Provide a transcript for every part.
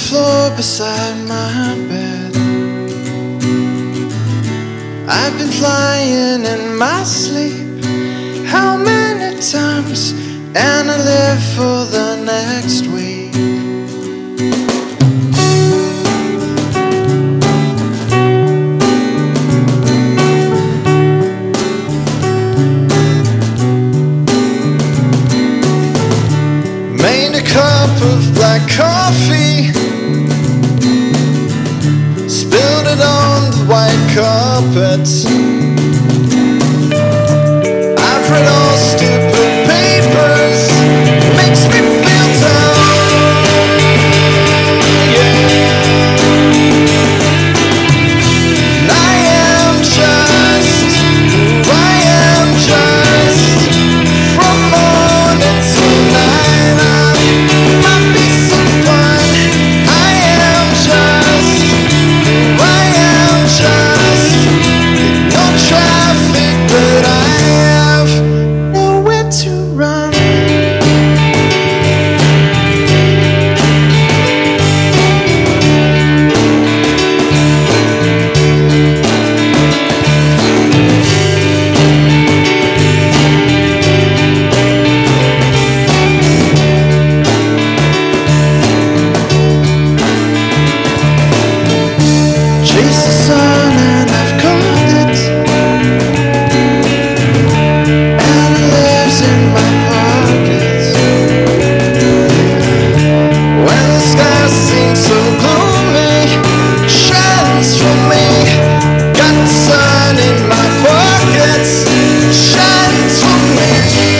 floor beside my bed. I've been flying in my sleep. How many times? And I live for the next week. Made a cup of black coffee, spilled it on the white carpet. I've read all stupid papers, makes me feel down, yeah. And I am just who I am, just from morning till night. I might be some fun. I am just who I am, just no traffic, but I have nowhere to run. Chase the sun and I've caught it, and it lives in my pockets. When the sky seems so gloomy, shines for me. Got the sun in my pockets, shines for me.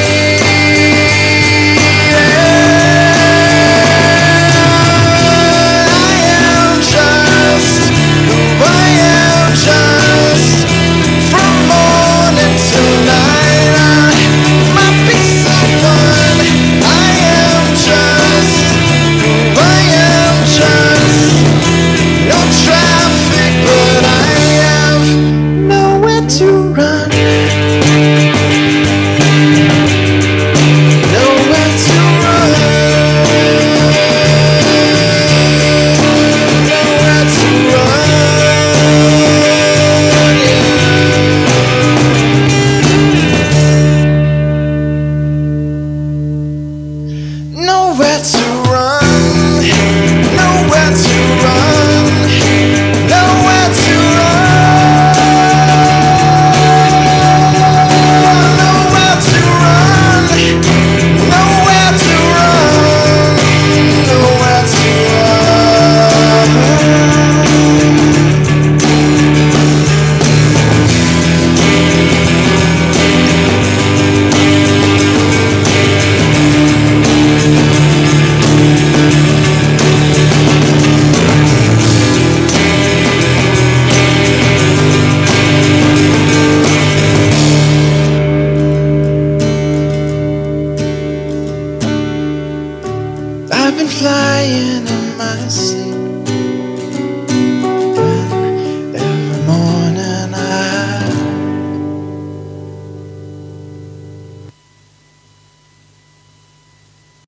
I am just who I am, just from morning till night. I might be someone. I am just who I am, just no traffic, but I have nowhere to run. Nowhere to run. Nowhere to run. Nowhere to run, nowhere to run, nowhere to run, nowhere to run, nowhere to run, nowhere to I've been flying in my sleep.